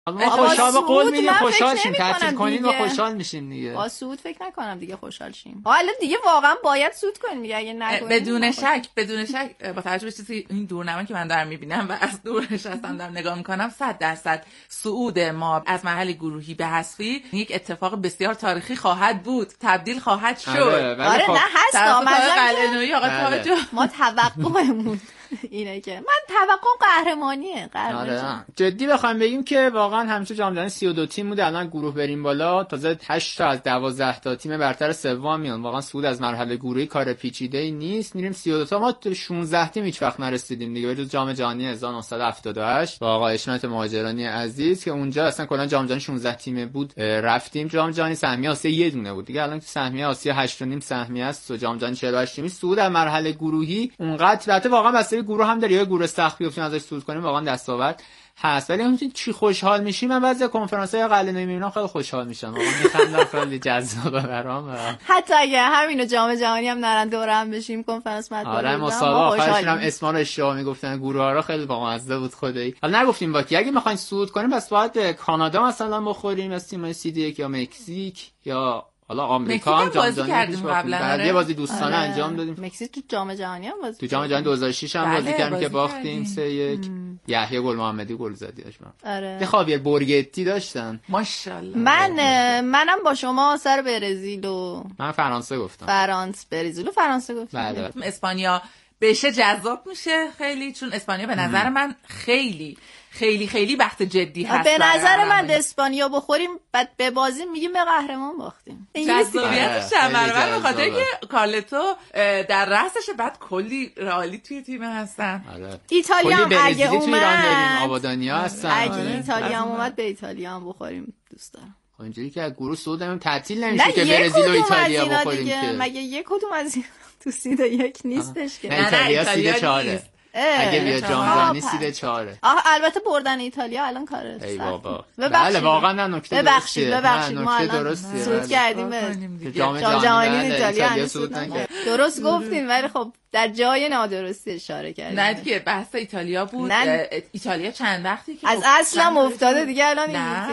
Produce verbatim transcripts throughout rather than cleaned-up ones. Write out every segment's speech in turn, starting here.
ما خوشحال به قول میدیم، خوشحال شیم، تعطیل کنیم و خوشحال میشیم دیگه. با سود فکر نکنم دیگه خوشحال شیم. حالا دیگه واقعا باید سود کنیم دیگه، اگه نکنیم بدون شک بدون شک با توجه به چیزی این دورنما که من دارم میبینم و از دور نشستم دارم نگاه میکنم، صد درصد صعود ما از مرحله گروهی به حذفی یک اتفاق بسیار تاریخی خواهد بود، تبدیل خواهد شد. آره, آره خب نه هست قلعه‌نویی آقا تاج ما توقعمون اینه که من توقعم قهرمانیه قهرمانی. آره. جدی بخوایم بگیم که واقعا همیشه جام جهانی سی و دو تیم بوده، الان گروه بریم بالا تازه هشت تا از دوازده تا تیم برتر سوم میان. واقعا صعود از مرحله گروهی کار پیچیده‌ای نیست. میریم سی و دو تا، ما شانزده تیم هیچ وقت نرسیدیم دیگه، به جز جام جهانی هزار و نهصد و هفتاد و هشت با آقا اشمت مهاجرانی عزیز که اونجا اصلا کلا جام جهانی شانزده تیمه بود رفتیم. جام جهانی سهمیه آسیا یه دونه بود دیگه، الان که سهمیه آسیا هشت و نیم سهمیه است و جام جهانی چهل و هشت تیمی. صعود از مرحله گروهی اونقدر البته واقعا بسیار گروه هم داره، یا گروه سخت بیافتیم ازش صعود کنیم واقعا دستاورد هست، ولی همین چی خوشحال میشیم. من بعضی کنفرانس‌های قلعه‌نویی میبینم خیلی خوشحال میشم، واقعا میخندم، خیلی جذابه برام. حتی اگه همینو جام جهانی هم نرن دور هم بشیم کنفرانس مطبوعاتی. آره مسابقه آخرش هم اسما رو اشتباه میگفتن، گروه ها رو خیلی بامزه بود خدایی. حالا نگفتیم با کی، اگه میخواین صعود کنیم پس باید به کانادا مثلا بخوریم از تیم سی دی یک یا مکزیک یا حالا آمریکا هم جام جهانی کردیم قبلا. بعد یه بازی دوستانه آره. انجام دادیم. مکزیک تو جام جهانی هم بازی تو جام جهانی دو هزار و شش هم بله بازی کردیم که باختیم کردیم. سه یک. یحیی گل محمدی گل زدیش من. آره. یه خاویر بورگتی داشتن. ماشاءالله. من منم با شما سر برزیل و من فرانسه گفتم. فرانسه برزیل و فرانسه گفتم. بله. اسپانیا بشه جذاب میشه خیلی، چون اسپانیا به نظر من خیلی خیلی خیلی بخت جدی هست. به نظر من به اسپانیا بخوریم بعد به بازی میگیم به قهرمان باختیم. جذابیتش چمرمن به خاطر که کارلتو در رأسش بعد کلی رئالی توی تیم هستن. آره. ایتالیا هم اگه اومد آبادانیا هستن. اگه ایتالیا هم اومد به ایتالیا هم بخوریم دوست دارم. خب اینجوری که از گروه صعود تعطیل نمیشه که برزیل و ایتالیا بخوریم که مگه یک کدوم از این تو سیده یک نیستش که. نه ایتالیا سیده چهاره. اگه بیا جام جهانی سیده چهاره. آها البته بردن ایتالیا الان کاره. ای بابا. بله واقعا نه نکته ببخشید ببخشید ما الان صعود کردیم به جام جهانی ایتالیا صعود نکرد. درست گفتین ولی خب در جای نادرستی اشاره کردیم. نه دیگه بحث ایتالیا بود. ایتالیا چند وقتی که از اصلا افتاده دیگه الان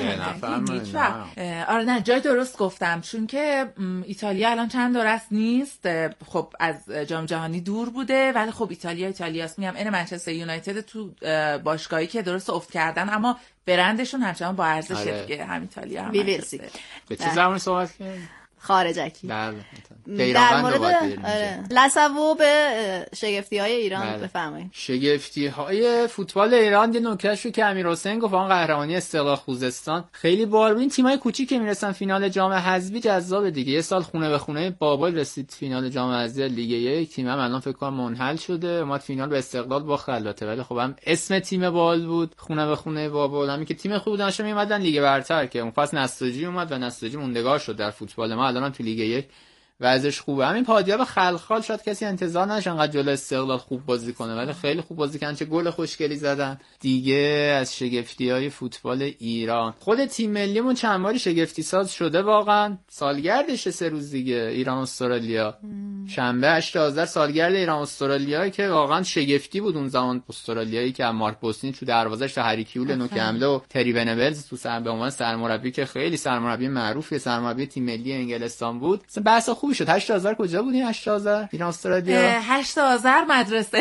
این. آره نه جای درست گفتم، چون که ایتالیا الان چند دور است نیست، خب از جام جهانی دور بوده، ولی خب ایتالیا ایتالیاست. میگم این منچستر یونایتد تو باشگاهی که درست افت کردن اما برندشون همچنان با ارزشه دیگه، هم ایتالیا هم منچستر. به چه زبانی صحبت کنیم؟ خارجکی. بله. در مورد آره. لسوو به شگفتی های ایران بله. بفرمایید. شگفتی های فوتبال ایران یه نکتهش رو که امیر حسین گفت آن قهرمانی استقلال خوزستان خیلی بار این تیمای کوچیک که میرسن فینال جام حذفی جذاب دیگه. یه سال خونه به خونه بابل رسید فینال جام حذفی لیگ یک، تیم هم الان فکر کنم منحل شده، اومد فینال به استقلال باخت البته، ولی خب هم اسم تیم بال بود خونه به خونه بابل، همین که تیم خوب داشتن میومدن لیگ برتر که اون فصل نساجی اومد و نساجی موندگار شد در فوتبال ما، الان تو لیگ یک وضعش خوبه. همین پادیاب خلخال شاید کسی انتظار نشه انقدر جلوی استقلال خوب بازی کنه، ولی خیلی خوب بازی کردن، چه گل خوشگلی زدن دیگه. از شگفتی‌های فوتبال ایران خود تیم ملیمون چند باری شگفتی ساز شده، واقعا سالگردش سه روز دیگه ایران استرالیا شنبه هشت آذر سالگرد ایران استرالیا که واقعا شگفتی بود اون زمان. استرالیایی که مارک بوستین تو دروازه‌اش تا هری کیول نوک حمله و تری ونولز تو سر به عنوان سرمربی که خیلی سرمربی معروفه، سرمربی تیم ملی انگلستان بود. مثلا بحث خوبی شد. هشت آذر کجا بودین؟ هشت آذر ایران استرالیا. هشت آذر مدرسه.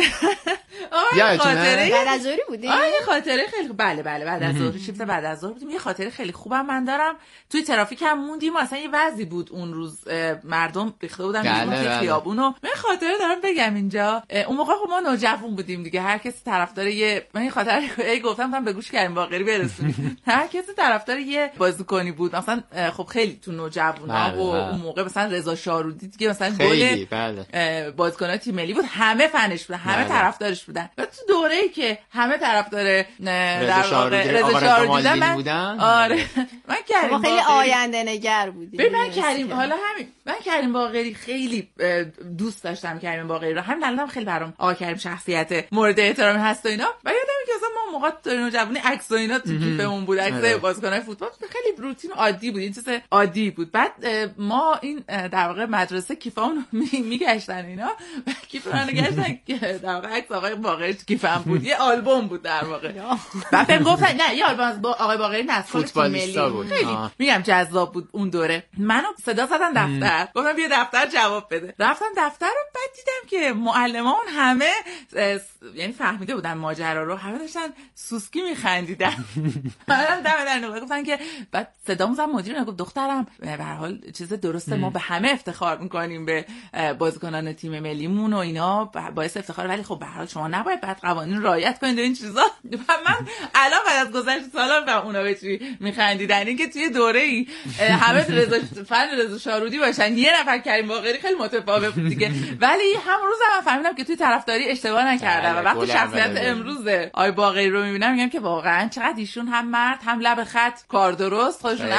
آره خاطره بعد از ظهر بودین؟ آره خاطره خیلی بله بله بعد از ظهر شیفت بعد از ظهر بودیم. یه خاطره خیلی خوبم من دارم. توی ترافیک هم موندیم، اصلا یه وضعی بود اون روز، مردم ریخته بودن بیرون خیابونو. من خاطره دارم بگم اینجا. اون موقع خب ما نوجوان بودیم دیگه، هر کسی طرفدار یه من خاطره ای گفتم تا به گوش کریم باقری برسونیم. هر کسی طرفدار یه بازیکنی بود. مثلا خب خیلی تو نوجوانا و اون موقع مثلا رضا شارودی دیگه مثلا گل بله. بازیکن تیم ملی بود، همه فنش بودن، همه بله. طرفدارش بودن. و تو دوره‌ای که همه طرفدار در واقع رضا شارودی بودن آره من کریم خیلی آینده نگر بودیم. من کریم حالا همین من کریم باقری خیلی دوست داشتم کریم باقری رو، همین الانم خیلی برام آقا کریم شخصیت مورد احترامی هست و اینا. و یادم که اصلا ما موقع نوجوانی عکس و اینا تو کیفمون بود، عکس بازیکن‌های فوتبال خیلی روتین عادی بود، این چیز عادی بود. بعد ما این در واقع مدرسه کیفامون میگشتن اینا، کیف منو گشتن که در واقع عکس آقای باقری تو کیفم بود، یه آلبوم بود در واقع. بعد بهم گفتن نه یه آلبوم از آقای باقری نسل تیم ملی بود. خیلی میگم جذاب بود اون دوره. منو صدا زدن دفتر، گفتم بیا دفتر جواب بده. رفتم دفتر رو، بعد دیدم که معلمامون همه یعنی فهمیده بودن ماجرا رو، همه داشتن سوسکی میخندیدن. منم دم در نگاه گفتن که بعد صدامون زد مدیر گفت دخترم به هر حال چیز درسته، ما به همه افتخار میکنیم به بازیکنان تیم ملیمون و اینا باعث افتخار، ولی خب به هر حال شما نباید بعد قوانین رعایت کنید و این چیزا. من الان بعد از گذشت سالا به اونا به چی میخندیدن، این که توی دوره‌ای همه رضا فن رضا شارودی باشن، یه نفر کریم باقری خیلی متفاوت بود دیگه. ولی همون روز هم فهمیدم که توی طرفداری اشتباه نکردم و وقتی شخصیت امروز آی باقری رو میبینم میگم که واقعا چقدر ایشون هم مرد هم لب خط کار درست، خودشون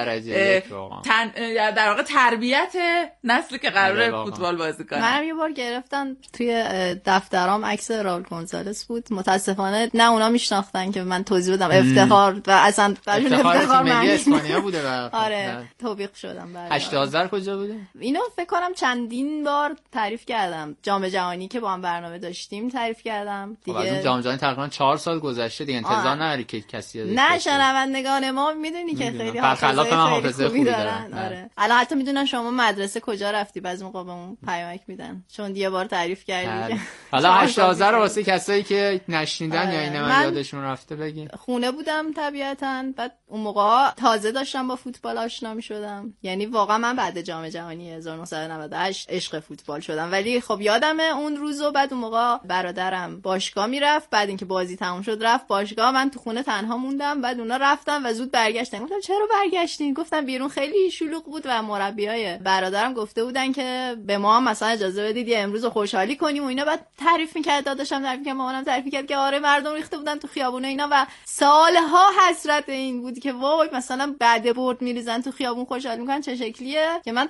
اهل تن... در واقع تربیت نسلی که قراره فوتبال بازی کنه. منم یه بار گرفتن توی دفترام عکس راول گونزالس بود، متاسفانه نه اونا میشناختن که من توضیح بدم افتخار و اصلا براشون افتخار معنی اسپانیا بوده. آره توبیخ شدم برای هشتاد هزار کجا بوده؟ اینو فکر کنم چندین بار تعریف کردم، جام جهانی که با هم برنامه داشتیم تعریف کردم دیگه. از جام جهانی تقریبا چهار سال گذشته دیگه، انتظار نداری که کسی یادش نه شنوندگان ما میدونی که خیلی برخلاف من حافظه خوبی دارن. آره الان حتی میدونن شما مدرسه کجا رفتی، بعضی موقع بهمون پیامک میدن چون یه بار تعریف کردی. حالا هشتاد هزار واسه کسایی که نشنیدن یا اینا یادشون رفته بگین. خونه بودم طبیعتاً، بعد اون موقع تازه داشتم با فوتبال آشنا میشدم، یعنی واقعا من بعد جام جهانی هزار و نهصد و نود و هشت عشق فوتبال شدم. ولی خب یادمه اون روزو، بعد اون موقع برادرم باشگاه میرفت، بعد اینکه بازی تموم شد رفت باشگاه، من تو خونه تنها موندم، بعد اونا رفتن و زود برگشتن. گفتم چرا برگشتین؟ گفتم بیرون خیلی شلوغ بود و مربیای برادرم گفته بودن که به ما هم مثلا اجازه بدید یه امروز خوشحالی کنیم و اینا. بعد تعریف میکرد، داداشم تعریف میکرد، مامانم تعریف میکرد که آره مردم ریخته بودن تو خیابون اینا و سالها حسرت این بود که وای مثلا بعد برد میریزن تو خیابون خوشحال میکنن، چه شکلیه که من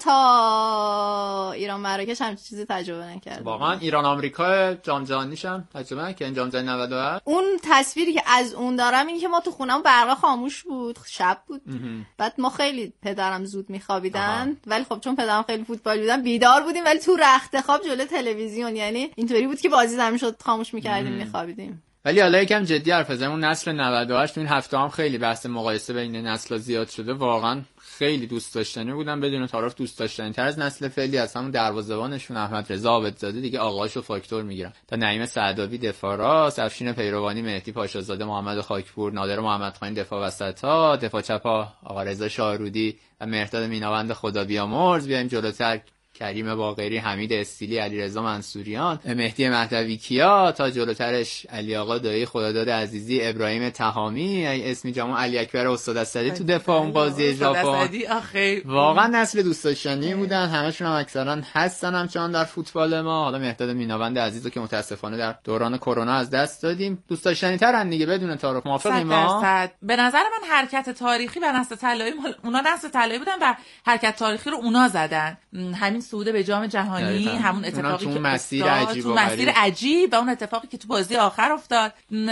تا ایران مراکش همچین چیزی تجربه نکردم. واقعا ایران آمریکا جام جهانیش هم تجربه نکردن، جام جهانی نود و هشت. اون تصویری که از اون دارم این که ما تو خونم برق خاموش بود، شب بود، بعد ما خیلی پدرم زود میخوابیدن، ولی خب چون پدرم خیلی فوتبال بودن بیدار بودیم، ولی تو رخت خواب جلوی تلویزیون، یعنی اینطوری بود که بازی زمین شد خاموش میکردیم میخوابیدیم. ولی حالا یکم جدی حرف بزنیم، اون نسل نود و هشت تو این هفته هم خیلی بحث مقایسه بین نسل‌ها زیاد شده، واقعا خیلی دوست داشتنی بودن، بدون تعارف دوست داشتنی تر از نسل فعلی. از همون دروازه‌بانشون احمد رضا عابدزاده دیگه آغاشو فاکتور میگیرن، تا نعیم سعداوی دفاع راست، افشین پیروانی، مهدی پاشازاده، محمد خاکپور، نادر محمدخانی دفاع وسط‌ها، دفاع چپ‌ها آقا رضا شاهرودی و مهرداد میناوند خدا بیامرز. بیایم جلوتر کریم باقری، حمید استیلی، علیرضا منصوریان، مهدی مهدوی کیا، تا جلوترش علی آقا دایی، خداداد عزیزی، ابراهیم تهامی، اسمی جامون، علی اکبر استاد اسدی تو دفاع اون بازی ژاپن. واقعا نسل دوست داشتنی بودن، همشون هم اکثرا هستن همچنان در فوتبال ما. حالا مهداد میناوند عزیزو که متاسفانه در دوران کرونا از دست دادیم، دوست داشتنی ترن دیگه بدون تعارف. موافقیم ما؟ به نظر من حرکت تاریخی و نسل طلایی، اونا نسل طلایی بودن و حرکت تاریخی رو اونا زدن. همین صعود به جام جهانی، همون اتفاقی که مسیر عجیب تو مسیر عجیب و اون اتفاقی که تو بازی آخر افتاد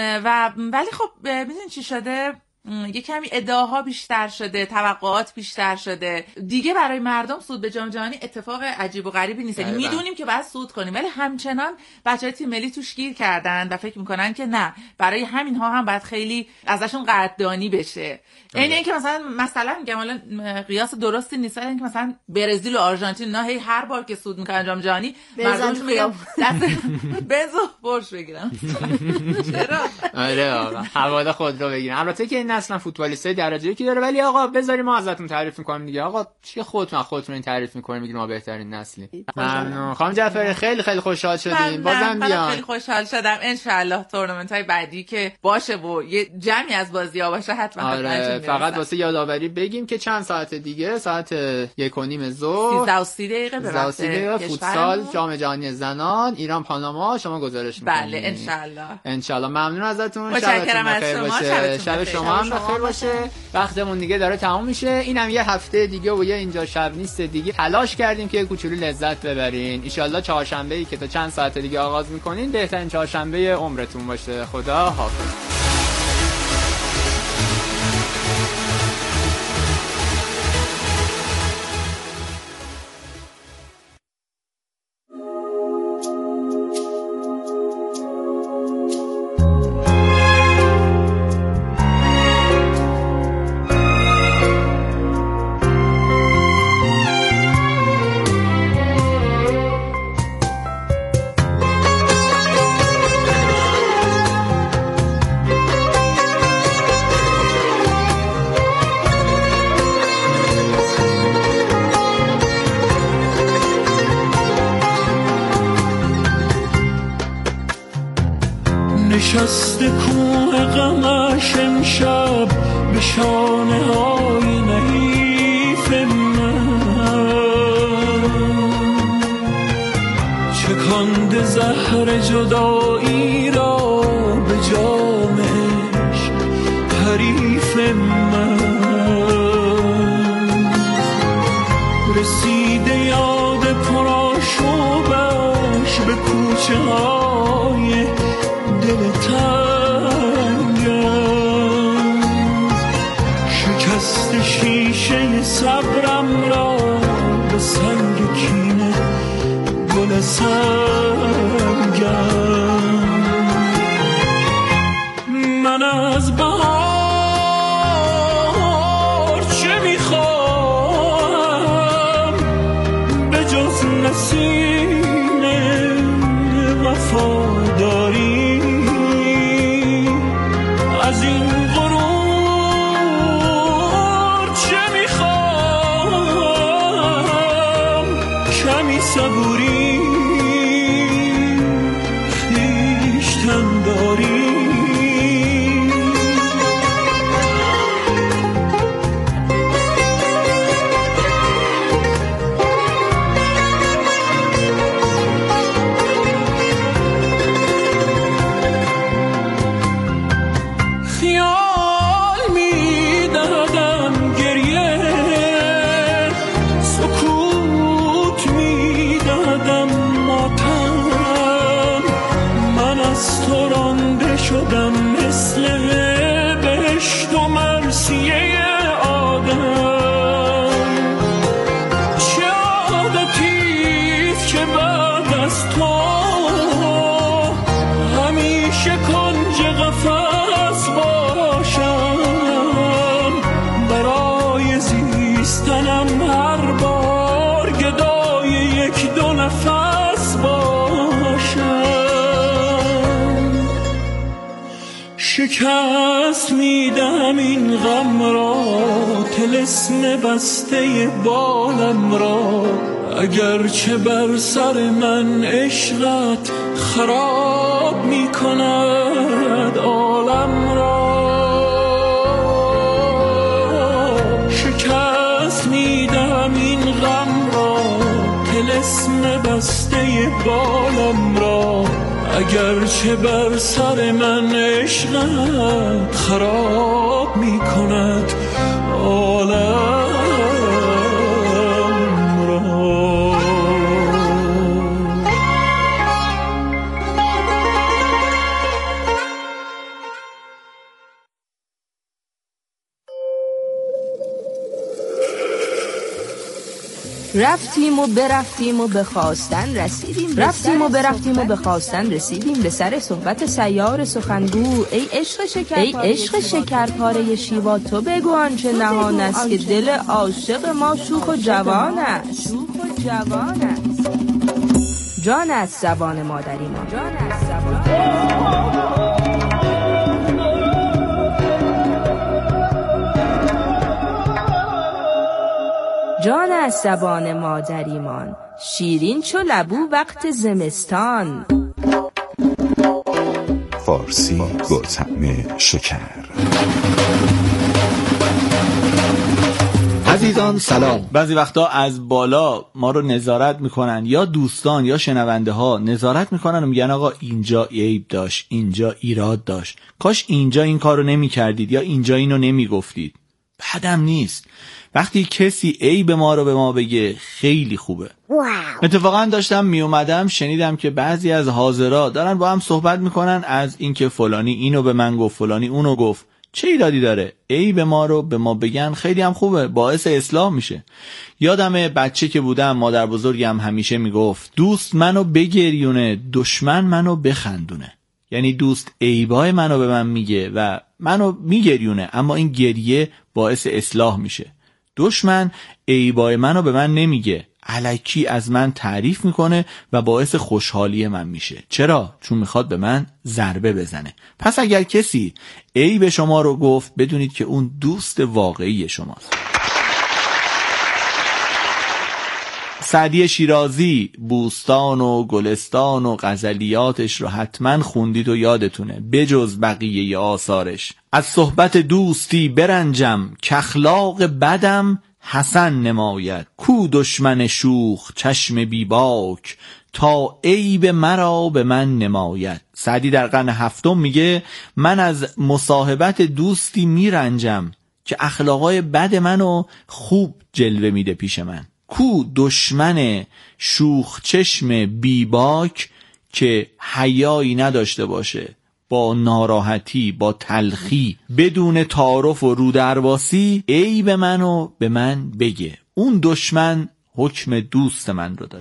و ولی خب میدونین چی شده؟ یه کمی ادعاها بیشتر شده، توقعات بیشتر شده دیگه. برای مردم صعود به جام جهانی اتفاق عجیب و غریبی نیست، میدونیم که باید صعود کنیم، ولی همچنان بچهای تیم ملی توش گیر کردن و فکر میکنن که نه، برای همین ها هم باید خیلی ازشون قدردانی بشه. یعنی اینکه مثلا مثلا میگم حالا قیاس درستی نیست، اینکه مثلا برزیل و آرژانتین نه هی هر بار که صعود میکنن جام جهانی مردم میگن دست بنزو برش بگیرن. چرا؟ آره آقا حواله خود رو بگیرن. البته که اصلا فوتبالیستای درجه یکی داره، ولی آقا بذاریم ما ازتون تعریف می‌کنیم دیگه. آقا چی خودتون خودتون این تعریف می‌کنیم میگیم ما بهترین نسلی. ممنون خانم جعفری، خیلی خیلی خوشحال شدیم. بازم بیان. خیلی خوشحال شدم. ان شاء الله تورنمنت‌های بعدی که باشه و یه جمعی از بازی‌ها باشه حتما. آره فقط واسه یادآوری بگیم که چند ساعت دیگه ساعت یک و نیم ظهر سیزده و سی دقیقه به وقت فوتسال جام جهانی زنان ایران پاناما شما گزارش می‌کنید. بله ان شاء الله. ان شاء الله. ممنون ازتون. متشکرم از شما. شب شما هم بخیر باشه. وقتمون دیگه داره تموم میشه. اینم یه هفته دیگه و یه اینجا شب نیست دیگه. تلاش کردیم که کوچولو لذت ببرین. ان شاء الله چهارشنبه‌ای که تا چند ساعت دیگه آغاز می‌کنین بهترین چهارشنبه عمرتون باشه. خدا حافظ. شکست کوه غمش امشب به شانه های نحیف من چکانده زهر جدایی را به جام عشق حریف من رسیده یاد پرآشوبش به کوچه های دل تنگم شکست شیشه صبرم را به سنگ کینه گل سنگم من از بهار چه میخوام به جز نسیم وفاداری از این غرور چه میخوام کمی صبوری خویشتن داری شدم مثل بهشت و مرثیه آدم چه عادتیست که بعد از تو همیشه کنج قفس باشم برای زیستنم هر بار گدای یک دو نفس باشم شکست میدم این غم را طلسم بسته بالم را اگرچه بر سر من عشقت خراب میکند عالم را شکست میدم این غم را طلسم بسته بالم را اگرچه بر سر من عشقت خراب می کند عالم را رفتیم و برفتیم و به خواستن رسیدیم رفتیم و برفتیم و به خواستن رسیدیم به سر صحبت سیار سخنگو ای عشق شکر ای عشق شکرپاره شیوا تو بگو آنچه نهان است که دل عاشق ما شوخ و جوان است شوخ و جوان است جان از زبان مادری ما جان از زبان جان از زبان مادریمان شیرین چو لبو وقت زمستان فارسی با طعم شکر. عزیزان سلام. بعضی وقتا از بالا ما رو نظارت میکنن یا دوستان یا شنونده ها نظارت میکنن و میگن آقا اینجا عیب داشت، اینجا ایراد داشت، کاش اینجا این کارو نمیکردید یا اینجا اینو نمیگفتید. بعدم نیست وقتی کسی عیب ما رو به ما بگه، خیلی خوبه. اتفاقا داشتم می اومدم شنیدم که بعضی از حاضرا دارن با هم صحبت میکنن از اینکه فلانی اینو به من گفت، فلانی اونو گفت. چه ایرادی داره؟ عیب ما رو به ما بگن خیلی هم خوبه، باعث اصلاح میشه. یادم بچه که بودم مادر بزرگم همیشه میگفت دوست منو بگریونه، دشمن منو بخندونه. یعنی دوست عیبای منو به من میگه و منو میگریونه، اما این گریه باعث اصلاح میشه. دشمن عیبای منو به من نمیگه، الکی از من تعریف میکنه و باعث خوشحالی من میشه. چرا؟ چون میخواد به من ضربه بزنه. پس اگر کسی عیب شما رو گفت، بدونید که اون دوست واقعی شماست. سعدی شیرازی بوستان و گلستان و غزلیاتش رو حتما خوندید و یادتونه، بجز بقیه آثارش. از صحبت دوستی برنجم که اخلاق بدم حسن نماید، کو دشمن شوخ چشم بیباک تا عیب مرا به من نماید. سعدی در قرن هفتم میگه من از مصاحبت دوستی میرنجم که اخلاقای بد منو خوب جلوه میده پیش من. کو دشمن شوخ چشم بیباک که حیایی نداشته باشه، با ناراحتی با تلخی بدون تعارف و رودرواسی عیب منو به من بگه. اون دشمن حکم دوست من رو داره.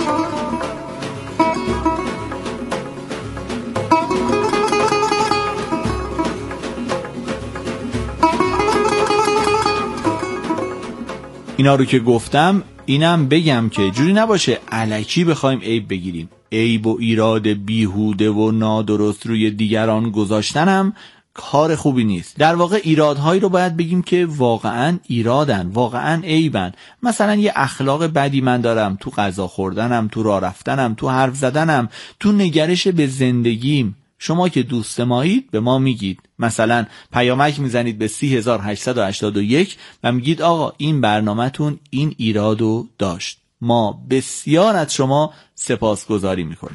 اینا رو که گفتم اینم بگم که جوری نباشه الکی بخوایم عیب بگیریم. عیب و ایراد بیهوده و نادرست روی دیگران گذاشتنم کار خوبی نیست. در واقع ایرادهایی رو باید بگیم که واقعا ایرادن، واقعا عیبن. مثلا یه اخلاق بدی من دارم تو غذا خوردنم، تو راه رفتنم، تو حرف زدنم، تو نگرش به زندگیم. شما که دوست مایید به ما میگید، مثلا پیامک میزنید به سی هزار و هشتصد و هشتاد و یک و میگید آقا این برنامه‌تون این ایرادو داشت. ما بسیار از شما سپاسگزاری میکنیم.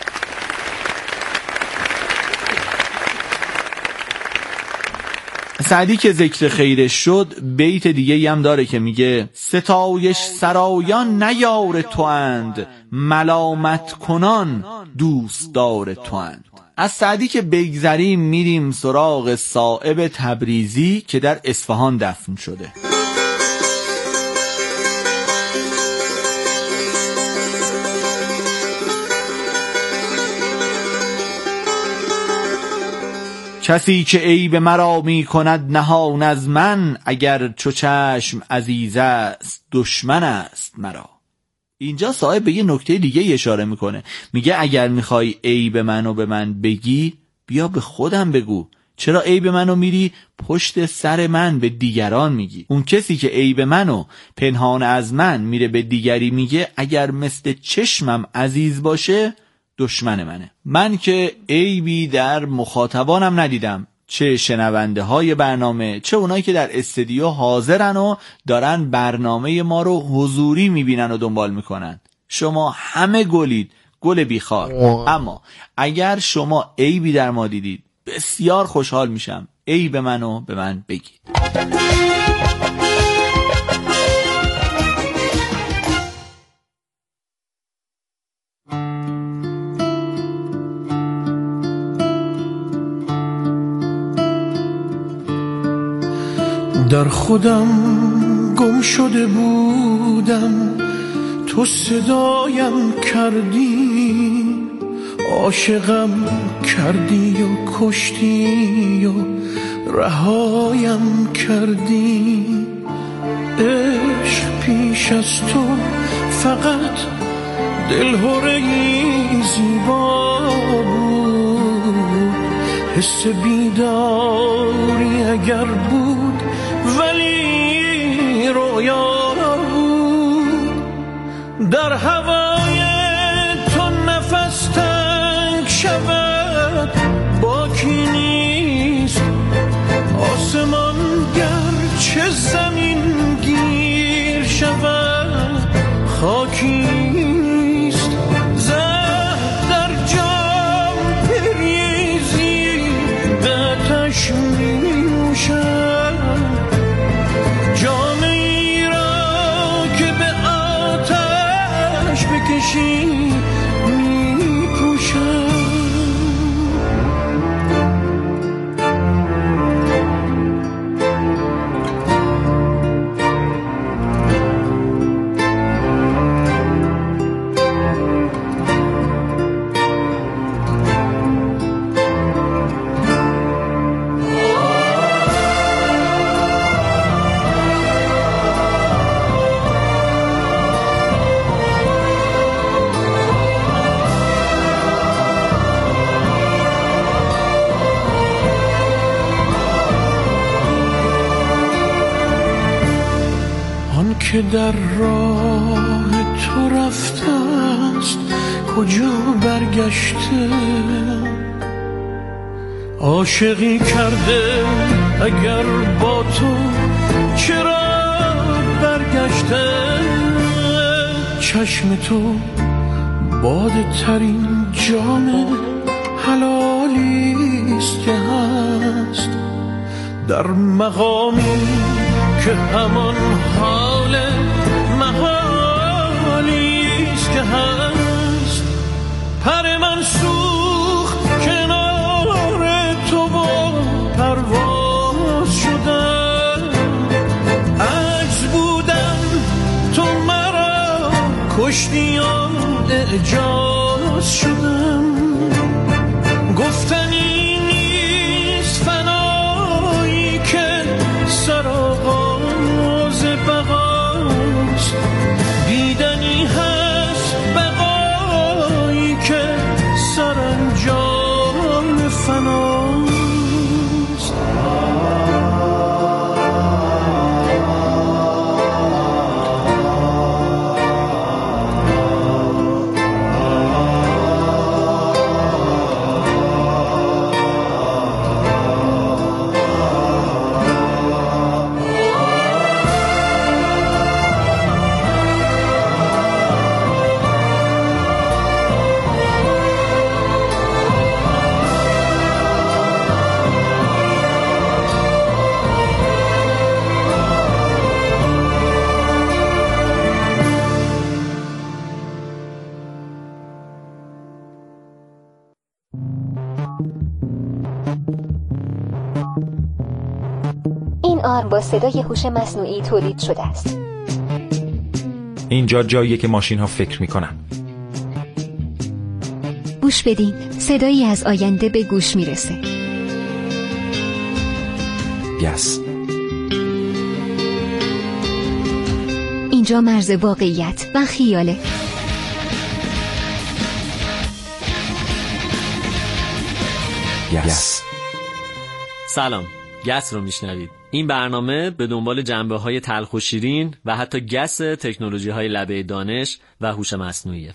سعدی که ذکر خیرش شد بیت دیگه هم داره که میگه ستایش سرایان نیار تو اند، ملامت کنان دوست دار تو اند. از سعدی که بگذریم میریم سراغ صائب تبریزی که در اصفهان دفن شده. کسی که عیب مرا می کند نهان از من، اگر چو چشم عزیز است دشمن است مرا. اینجا صاحب به یه نکته دیگه اشاره میکنه، میگه اگر میخوای عیب منو به من بگی بیا به خودم بگو، چرا عیب منو میری پشت سر من به دیگران میگی؟ اون کسی که عیب منو پنهان از من میره به دیگری میگه، اگر مثل چشمم عزیز باشه دشمن منه. من که عیبی در مخاطبانم ندیدم، چه شنونده های برنامه چه اونایی که در استودیو حاضرن و دارن برنامه ما رو حضوری میبینن و دنبال میکنن. شما همه گلید، گل بیخار. اما اگر شما عیبی در ما دیدید بسیار خوشحال میشم، عیب منو به من بگید. در خودم گم شده بودم، تو صدایم کردی، عاشقم کردی و کشتی و رهایم کردی. عشق پیش از تو فقط دلهره‌ای زیبا بود، حس بیداری اگر بود ولی رویا بود. در هوای تو نفس تنگ شود باکی نیست، آسمان گرچه زمین گیر شود خاکی نیست. زهر در جام بریزی به آتش می نوشد، جام ای را که به آتش بکشی می پوشد. که در راه تو رفته است کجا برگشته، عاشقی کرده اگر با تو چرا برگشته، چشم تو باده ترین جام حلالیست که هست، در مقامی که همان حال محالیست که هست. پر من سوخت کنار تو و پرواز شدم، عجز بودم تو مرا کشتی و اعجاز شدم. گفتنی نیست فنایی که سرآغاز بقاست، دیدنی هست بقایی که سرانجام فناست. این آرم با صدای هوش مصنوعی تولید شده است. اینجا جاییه که ماشین ها فکر میکنن. گوش بدین، صدایی از آینده به گوش میرسه. یس. اینجا مرز واقعیت و خیاله. یس. سلام، گس رو میشنوید. این برنامه به دنبال جنبه‌های تلخ و شیرین و حتی گس تکنولوژی‌های لبه دانش و هوش مصنوعیه.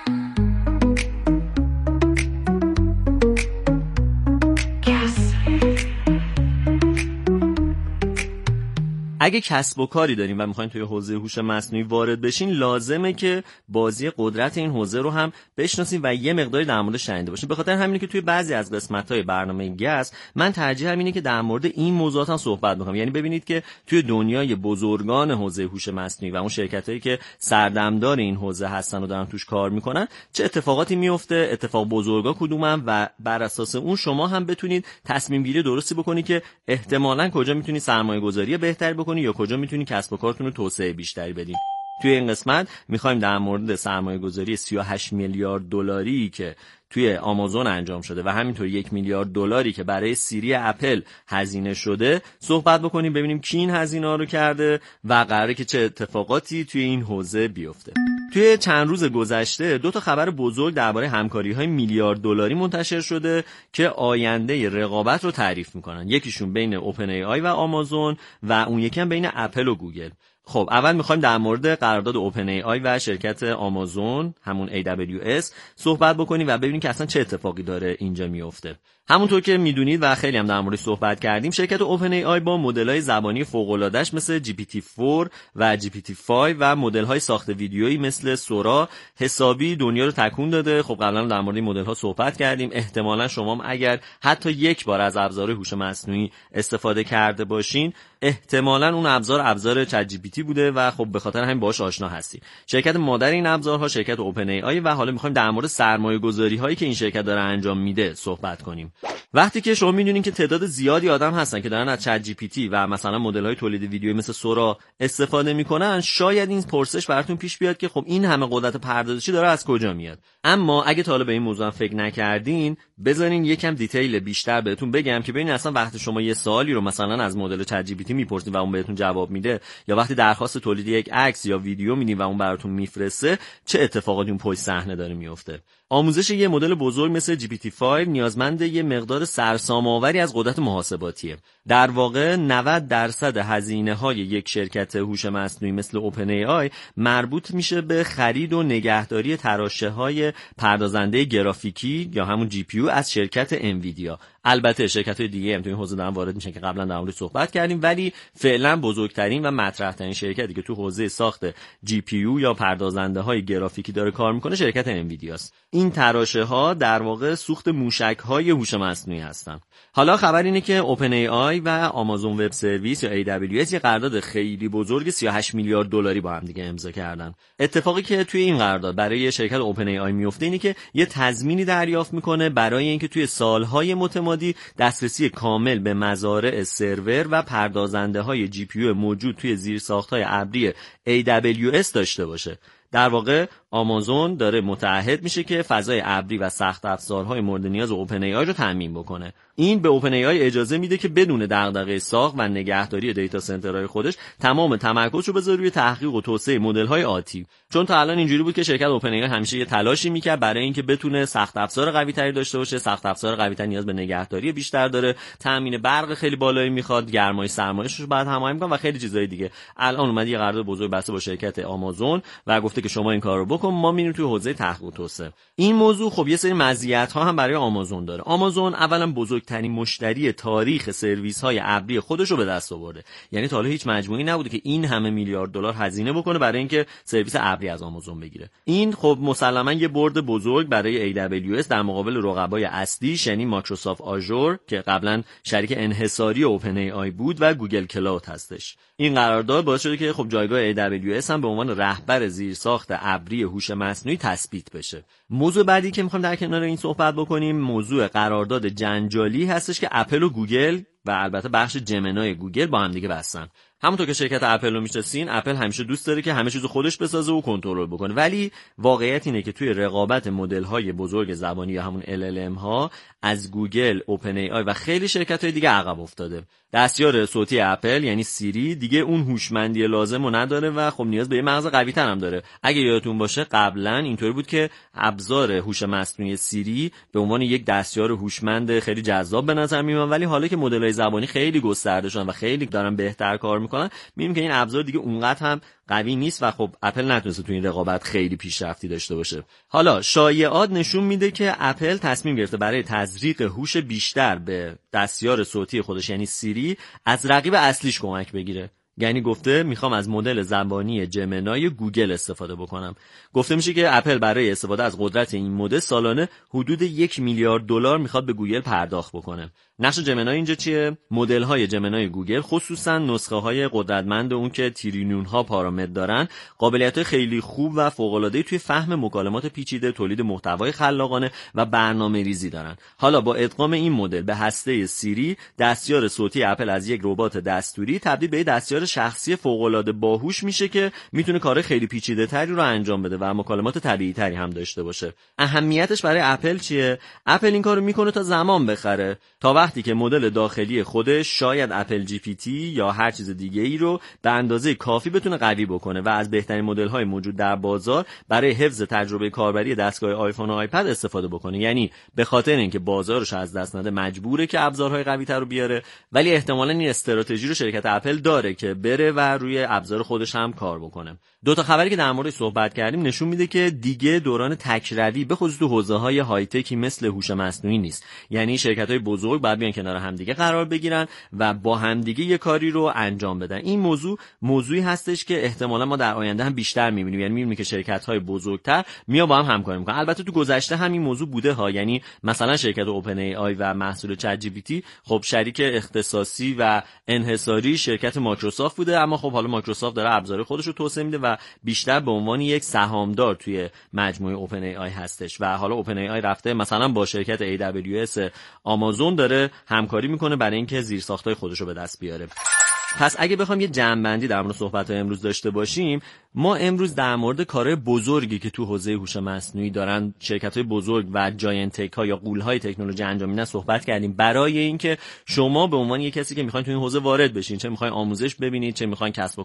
اگه کسب و کاری داریم و میخواین توی حوزه هوش مصنوعی وارد بشین، لازمه که بازی قدرت این حوزه رو هم بشناسین و یه مقداری در موردش شنیده باشین. به خاطر همینه که توی بعضی از قسمت‌های برنامه گس من ترجیح همینه که در مورد این موضوعات هم صحبت می‌کنم. یعنی ببینید که توی دنیای بزرگان حوزه هوش مصنوعی و اون شرکتایی که سردمدار این حوزه هستن و دارن توش کار می‌کنن چه اتفاقاتی میفته، اتفاق بزرگا کدومن و بر اساس اون شما هم بتونید تصمیم گیری درستی بکنید که احتمالاً کجا می‌تونید سرمایه‌گذاری بهتری بکنید یا کجا می‌تونید کسب و کارتون رو توسعه بیشتری بدین. توی این قسمت می‌خوایم در مورد سرمایه‌گذاری سی و هشت میلیارد دلاری که توی آمازون انجام شده و همینطور یک میلیارد دلاری که برای سیری اپل هزینه شده صحبت بکنیم، ببینیم کی این هزینه‌ها رو کرده و قراره که چه اتفاقاتی توی این حوزه بیفته. توی چند روز گذشته دو تا خبر بزرگ درباره همکاری‌های میلیارد دلاری منتشر شده که آینده رقابت رو تعریف می‌کنن. یکیشون بین اوپن ای آی و آمازون و اون یکی هم بین اپل و گوگل. خب اول میخوایم در مورد قرارداد اوپن ای آی و شرکت آمازون همون ای دبلیو اس صحبت بکنیم و ببینیم که اصلا چه اتفاقی داره اینجا میفته. همونطور که میدونید و خیلی هم در موردش صحبت کردیم، شرکت اوپن ای آی با مدل‌های زبانی فوق‌العاده‌اش مثل جی پی تی چهار و جی پی تی پنج و مدل‌های ساخت ویدیویی مثل سورا حسابی دنیا رو تکون داده. خب قبلا در مورد این مدل‌ها صحبت کردیم. احتمالاً شما هم اگر حتی یک بار از ابزار هوش مصنوعی استفاده کرده باشین، احتمالاً اون ابزار ابزار چت جی پی تی بوده و خب به خاطر همین باهاش آشنا هستید. شرکت مادر این ابزارها شرکت اوپن ای آی و حالا می‌خوایم در مورد سرمایه‌گذاری‌هایی که این شرکت داره انجام میده صحبت کنیم. وقتی که شما میدونین که تعداد زیادی آدم هستن که دارن از چت جی پی تی و مثلا مدل‌های تولید ویدیویی مثل سورا استفاده میکنن، شاید این پرسش براتون پیش بیاد که خب این همه قدرت پردازشی داره از کجا میاد. اما اگه تا حالا به این موضوع فکر نکردین، بذارین یکم دیتیل بیشتر بهتون بگم که ببینید اصلا وقتی شما یه سوالی رو مثلا از مدل چت جی پی تی میپرسید و اون بهتون جواب میده، یا وقتی درخواست تولید یک عکس یا ویدیو میدین و اون براتون میفرسته، چه اتفاقاتی اون پشت صحنه داره میفته. آموزش یه مدل بزرگ مثل جی پی تی پنج نیازمند یه مقدار سرسام‌آوری از قدرت محاسباتیه. در واقع نود درصد هزینه‌های یک شرکت هوش مصنوعی مثل اوپن ای آی مربوط میشه به خرید و نگهداری تراشه‌های پردازنده گرافیکی یا همون جی پی یو از شرکت انویدیا. البته شرکت‌های دیگه هم تو این حوزه دارن وارد میشن که قبلا در موردش صحبت کردیم، ولی فعلا بزرگترین و مطرح‌ترین شرکتی که تو حوزه ساخت جی پی یو یا پردازنده‌های گرافیکی داره کار میکنه شرکت انویدیاست. این تراشه‌ها در واقع سوخت موشک‌های هوش مصنوعی هستن. حالا خبر اینه که اوپن ای آی و آمازون وب سرویس یا ای دبلیو اس یه قرارداد خیلی بزرگ سی و هشت میلیارد دلاری با هم دیگه امضا کردن. اتفاقی که توی این قرارداد برای شرکت اوپن ای آی میفته اینه که یه تضمینی دریافت میکنه برای اینکه توی سالهای متمادی دسترسی کامل به مزارع سرور و پردازنده‌های جی پی یو موجود توی زیرساخت‌های ابری ای دبلیو اس داشته باشه. در واقع آمازون داره متعهد میشه که فضای ابری و سخت افزارهای مورد نیاز اوپن ای آی رو تامین بکنه. این به اوپن ای آی اجازه میده که بدون دغدغه ساخت و نگهداری دیتا سنترهای خودش تمام تمرکز رو بذاره روی تحقیق و توسعه مدل‌های آتی. چون تا الان اینجوری بود که شرکت اوپن ای آی همیشه یه تلاشی میکرد برای اینکه بتونه سخت افزار قوی‌تری داشته باشه. سخت افزار قوی‌تر نیاز به نگهداری بیشتر داره، تامین برق خیلی بالایی میخواد، گرمای سرمایه‌اش رو بعد هماهنگ کنه و خیلی چیزای دیگه. الان اومد یه قرارداد بزرگ بسته با شرکت آمازون و گفته که شما این کارو بکن، ما میریم توی حوزه تحقیق و توسعه. این موضوع خب یه سری مزیت‌ها هم برای آمازون داره. آمازون اولا بزرگترین مشتری تاریخ سرویس‌های ابری خودش رو به دست آورده. یعنی تا حالا هیچ مجموعه‌ای نبوده که این همه میلیارد دلار هزینه بکنه برای اینکه سرویس ابری از آمازون بگیره. این خب مسلماً یه برد بزرگ برای ای دبلیو اس در مقابل رقبای اصلیش یعنی مایکروسافت آژور که قبلا شریک انحصاری اوپن ای آی بود و گوگل کلاود هستش. این قرارداد باعث شده که خب جایگاه ای دبلیو اس هم به عنوان رهبر زیرساخت ابری هوش مصنوعی تثبیت بشه. موضوع بعدی که می‌خوام در کنار این صحبت بکنیم موضوع قرارداد جنجالی هستش که اپل و گوگل و البته بخش جمنای گوگل با هم دیگه بستن. همونطور که شرکت اپل رو میشناسین، اپل همیشه دوست داره که همه چیزو خودش بسازه و کنترل بکنه، ولی واقعیت اینه که توی رقابت مدل‌های بزرگ زبانی یا همون ال ال ام ها از گوگل، اوپن ای آی و خیلی شرکت‌های دیگه عقب افتاده. دستیار صوتی اپل یعنی سیری دیگه اون هوشمندی لازم رو نداره و خب نیاز به یه مغز قوی‌تر هم داره. اگه یادتون باشه قبلا اینطوری بود که ابزار هوش مصنوعی سیری به عنوان یک دستیار هوشمند خیلی جذاب به نظر میاد، ولی حالا که مدل‌های زبانی خیلی گسترده شدن و خیلی دارن بهتر کار میکنن، میبینیم که این ابزار دیگه اونقدر هم قوی نیست و خب اپل نتونسته تو این رقابت خیلی پیشرفتی داشته باشه. حالا شایعات نشون میده که اپل تصمیم گرفته برای تزریق هوش بیشتر به دستیار صوتی خودش یعنی سیری از رقیب اصلیش کمک بگیره. یعنی گفته میخوام از مدل زبانی جمنای گوگل استفاده بکنم. گفته میشه که اپل برای استفاده از قدرت این مدل سالانه حدود یک میلیارد دلار میخواد به گوگل پرداخت بکنه. نقش جمنای اینجا چیه؟ مدل های جمنای گوگل خصوصا نسخه های قدرتمند اون که تریلیون ها پارامتر دارن، قابلیت های خیلی خوب و فوق العاده توی فهم مکالمات پیچیده، تولید محتوای خلاقانه و برنامه‌ریزی دارن. حالا با ادغام این مدل به هسته سیری، دستیار صوتی اپل از یک ربات دستوری تبدیل به دستیار شخصی فوق العاده باهوش میشه که میتونه کار خیلی پیچیده‌تری رو انجام بده و مکالمات طبیعی‌تری هم داشته باشه. اهمیتش برای اپل چیه؟ اپل این کارو میکنه تا زمان بخره، تا وقتی که مدل داخلی خودش شاید اپل جی پی تی یا هر چیز دیگه ای رو به اندازه کافی بتونه قوی بکنه و از بهترین مدل‌های موجود در بازار برای حفظ تجربه کاربری دستگاه آیفون و آیپد استفاده بکنه. یعنی به خاطر اینکه بازارش از دست نده مجبوره که ابزارهای قوی‌تر رو بیاره، ولی احتمالاً این استراتژی رو شرکت اپل داره که بره و روی ابزار خودش هم کار بکنه. دو تا خبری که در موردش صحبت کردیم نشون میده که دیگه دوران تکروی به خصوص تو حوزه‌های های تکی مثل هوش مصنوعی نیست. یعنی شرکت‌های بزرگ باید بیان کنار همدیگه قرار بگیرن و با همدیگه یه کاری رو انجام بدن. این موضوع موضوعی هستش که احتمالاً ما در آینده هم بیشتر می‌بینیم. یعنی می‌بینیم که شرکت‌های بزرگتر میان با هم همکاری می‌کنن. البته تو گذشته همین موضوع بوده ها. یعنی مثلا شرکت اوپن ای آی و محصول چت جی پی تی خب شریک اختصاصی و انحصاری شرکت مایکروسافت بوده، اما خب حالا مایکروسافت داره ابزار خودش رو توسعه میده و بیشتر به عنوان یک سهامدار توی مجموعه اوپن ای آی هستش و حالا اوپن ای آی رفته مثلا با شرکت ای دبلیو اس آمازون داره همکاری میکنه برای اینکه زیرساختای خودش رو به دست بیاره. پس اگه بخوام یه جمع‌بندی در مورد صحبت‌های امروز داشته باشیم، ما امروز در مورد کارهای بزرگی که تو حوزه هوش مصنوعی دارن شرکت‌های بزرگ و جاینت تک ها یا غول‌های تکنولوژی انجام میدن صحبت کردیم، برای اینکه شما به عنوان یک کسی که می‌خواید تو این حوزه وارد بشین، چه می‌خواید آموزش ببینید، چه می‌خواید کسب و